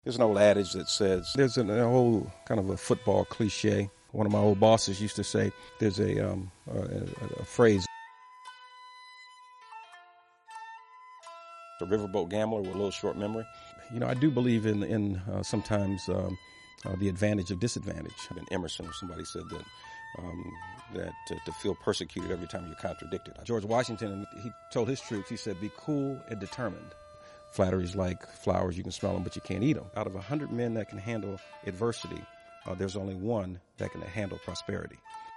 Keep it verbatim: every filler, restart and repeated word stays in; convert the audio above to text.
There's an old adage that says, there's an, an old kind of a football cliche. One of my old bosses used to say, there's a, um, a, a, a phrase, a riverboat gambler with a little short memory. You know, I do believe in, in uh, sometimes um, uh, the advantage of disadvantage. In Emerson, somebody said that um, that uh, to feel persecuted every time you're contradicted. George Washington, he told his troops, he said, be cool and determined. Flattery's like flowers, you can smell them, but you can't eat them. Out of a hundred men that can handle adversity, uh, there's only one that can handle prosperity.